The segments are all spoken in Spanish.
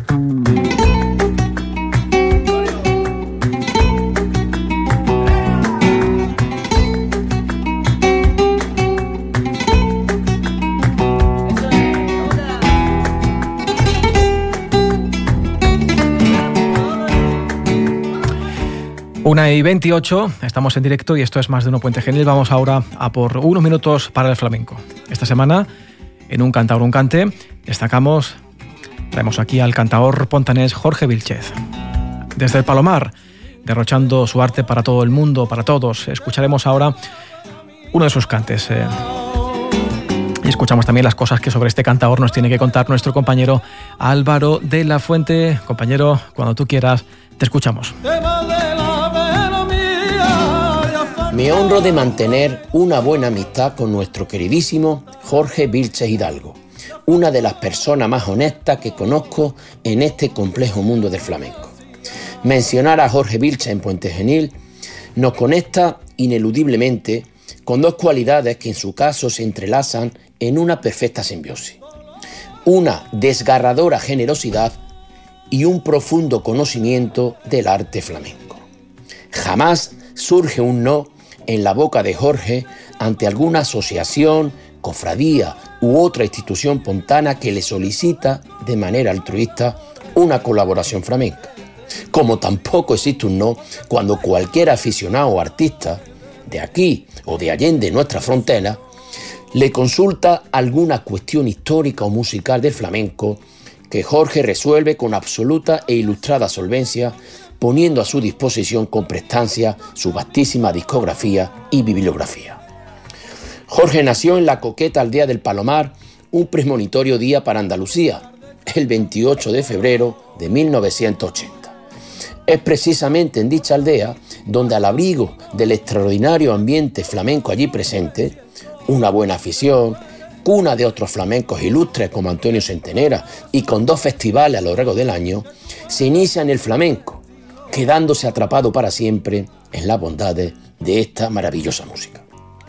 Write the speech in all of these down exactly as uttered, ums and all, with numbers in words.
una y veintiocho, estamos en directo y esto es Más de Uno Puente Genil. Vamos ahora a por unos minutos para el flamenco. Esta semana, en Un Cantaor, un Cante, destacamos, traemos aquí al cantaor pontanés Jorge Vílchez. Desde el Palomar, derrochando su arte para todo el mundo, para todos, escucharemos ahora uno de sus cantes. Eh, y escuchamos también las cosas que sobre este cantaor nos tiene que contar nuestro compañero Álvaro de la Fuente. Compañero, cuando tú quieras, te escuchamos. Me honro de mantener una buena amistad con nuestro queridísimo Jorge Vílchez Hidalgo, una de las personas más honestas que conozco en este complejo mundo del flamenco. Mencionar a Jorge Vílchez en Puente Genil nos conecta ineludiblemente con dos cualidades que en su caso se entrelazan en una perfecta simbiosis. Una desgarradora generosidad y un profundo conocimiento del arte flamenco. Jamás surge un no en la boca de Jorge ante alguna asociación, cofradía u otra institución pontana que le solicita de manera altruista una colaboración flamenca. Como tampoco existe un no cuando cualquier aficionado o artista de aquí o de allende nuestra frontera le consulta alguna cuestión histórica o musical del flamenco que Jorge resuelve con absoluta e ilustrada solvencia, poniendo a su disposición con prestancia su vastísima discografía y bibliografía. Jorge nació en la coqueta aldea del Palomar, un premonitorio día para Andalucía, el veintiocho de febrero de mil novecientos ochenta. Es precisamente en dicha aldea donde, al abrigo del extraordinario ambiente flamenco allí presente, una buena afición, cuna de otros flamencos ilustres como Antonio Centenera y con dos festivales a lo largo del año, se inicia en el flamenco, quedándose atrapado para siempre en las bondades de esta maravillosa música.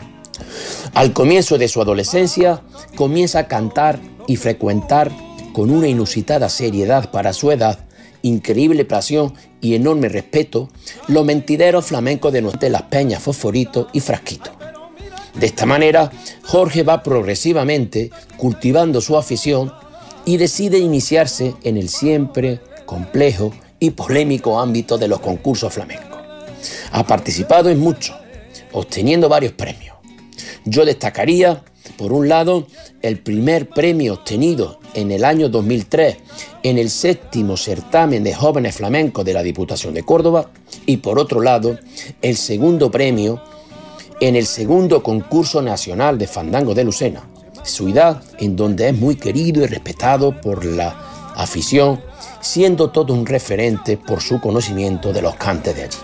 Al comienzo de su adolescencia, comienza a cantar y frecuentar con una inusitada seriedad para su edad, increíble pasión y enorme respeto, los mentideros flamencos de Las Peñas, Fosforito y Frasquito. De esta manera, Jorge va progresivamente cultivando su afición y decide iniciarse en el siempre complejo y polémico ámbito de los concursos flamencos. Ha participado en muchos, obteniendo varios premios. Yo destacaría, por un lado, el primer premio obtenido en el año dos mil tres en el séptimo certamen de jóvenes flamencos de la Diputación de Córdoba y, por otro lado, el segundo premio en el segundo concurso nacional de fandango de Lucena, ciudad en donde es muy querido y respetado por la afición, siendo todo un referente por su conocimiento de los cantes de allí.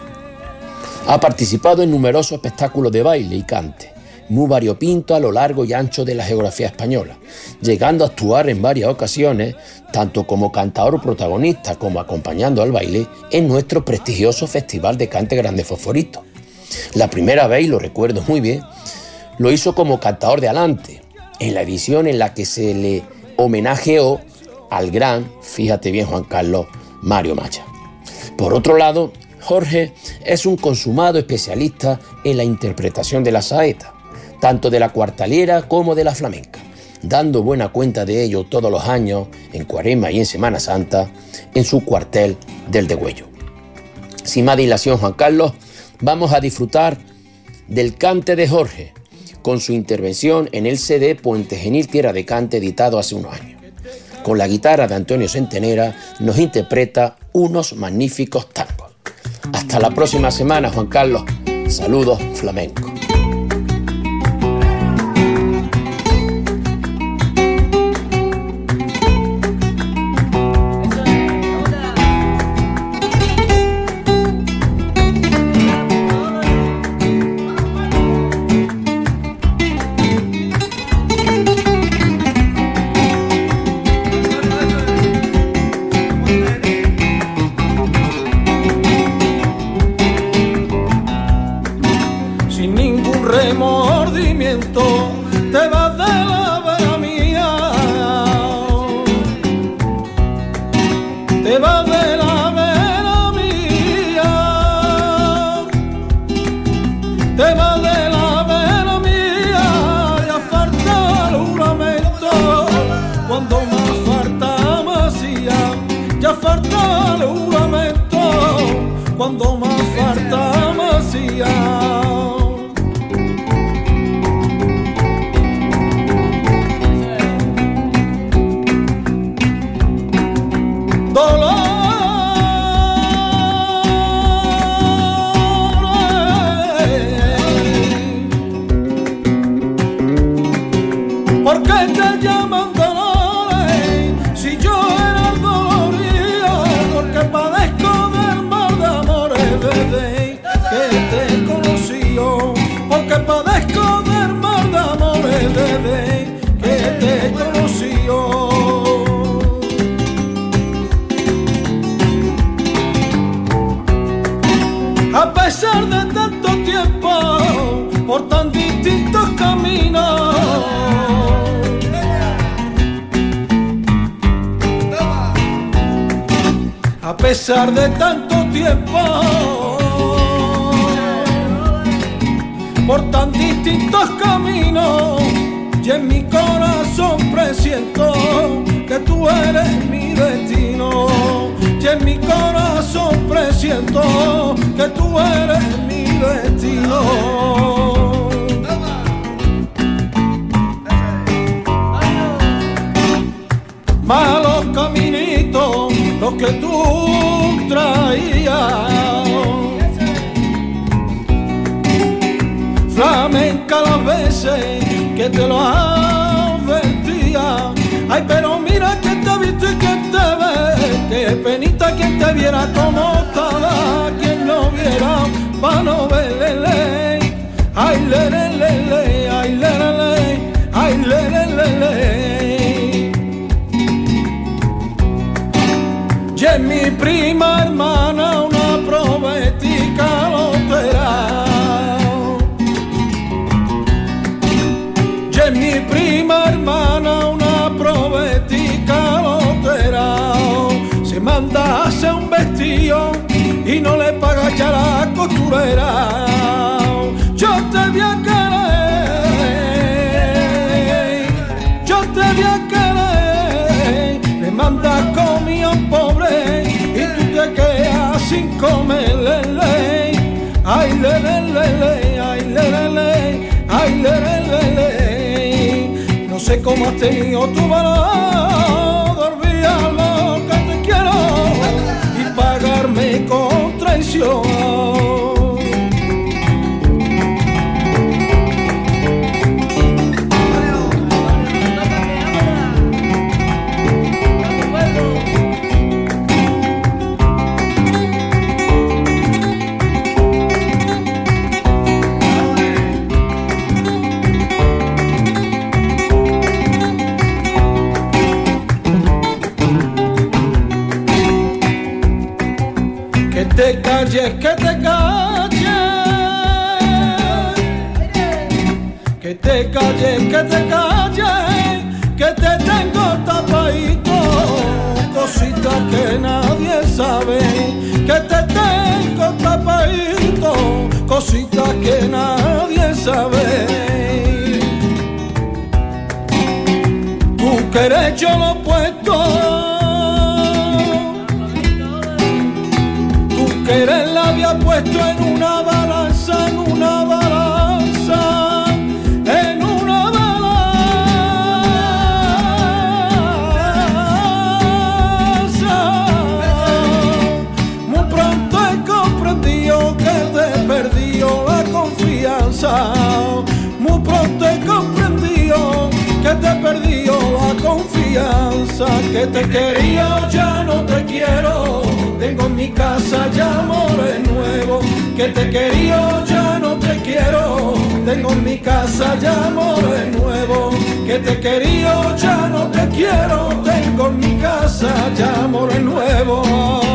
Ha participado en numerosos espectáculos de baile y cante, muy variopinto a lo largo y ancho de la geografía española, llegando a actuar en varias ocasiones, tanto como cantaor protagonista como acompañando al baile, en nuestro prestigioso Festival de Cante Grande Fosforito. La primera vez, y lo recuerdo muy bien, lo hizo como cantaor de Alante, en la edición en la que se le homenajeó al gran, fíjate bien Juan Carlos, Mario Maya. Por otro lado, Jorge es un consumado especialista en la interpretación de la saeta, tanto de la cuartaliera como de la flamenca, dando buena cuenta de ello todos los años, en Cuaresma y en Semana Santa, en su cuartel del Degüello. Sin más dilación, Juan Carlos, vamos a disfrutar del cante de Jorge, con su intervención en el C D Puente Genil Tierra de Cante, editado hace unos años. Con la guitarra de Antonio Centenera nos interpreta unos magníficos tangos. Hasta la próxima semana, Juan Carlos. Saludos flamencos. Sin ningún cuando más falta me hacía. Dolor. ¿Por qué te llaman Dolores si yo era el dolorido? Porque padezco del mal de amores desde que te conocí yo. Porque padezco del mal de amores desde que te conocí yo. A pesar de tanto tiempo, por tan distintos caminos, a pesar de tanto tiempo, por tan distintos caminos, y en mi corazón presiento que tú eres mi destino. Y en mi corazón presiento que tú eres mi destino. Malos caminitos los que tú traías, flamenca las veces que te lo advertía. Ay, pero mira que te visto y que te ve, que penita quien te viera como estaba, quien no viera pa' no verle. Ay, le, le, le, le, ay, le, le, le, ay, le, le, le, le. Y es mi prima hermana una profética lotera. Y es mi prima hermana una profética lotera. Se manda a hacer un vestido y no le paga ya la costurera. Yo te voy a querer, yo te voy a querer. Le mandas comida a un pobre y tú te quedas sin comer. Le, le. Ay, le, le, le, le, ay, le, le, le, ay, le, le, le, le. No sé cómo has tenido tu valor de olvidar lo que te quiero y pagarme con traición. Que te calles, que te calles, que te calles, que te calles, que te tengo tapadito, cositas que nadie sabe, que te tengo tapadito, cositas que nadie sabe. Tu querer yo lo he puesto, querer la había puesto en una balanza, en una balanza, en una balanza. Muy pronto he comprendido que te perdió la confianza. Muy pronto he comprendido que te perdió la confianza. Que te quería, ya no te quiero. Tengo en mi casa ya amores nuevos. Que te quería, ya no te quiero. Tengo en mi casa ya amores nuevos. Que te quería, ya no te quiero. Tengo en mi casa ya amores nuevos.